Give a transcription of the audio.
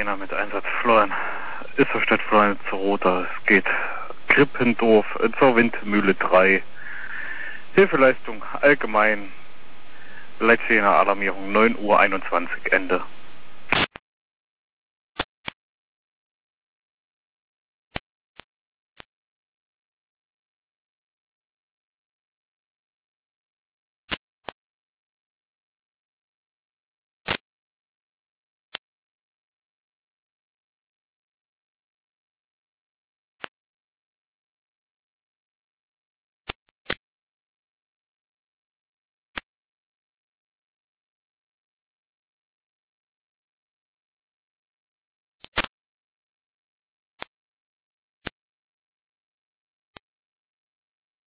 Rainer mit Einsatz Florian. Ist zur Stadt Florian zu Rother. Es geht Krippendorf zur Windmühle 3. Hilfeleistung allgemein. Leitfehler Alarmierung 9:21 Uhr Ende.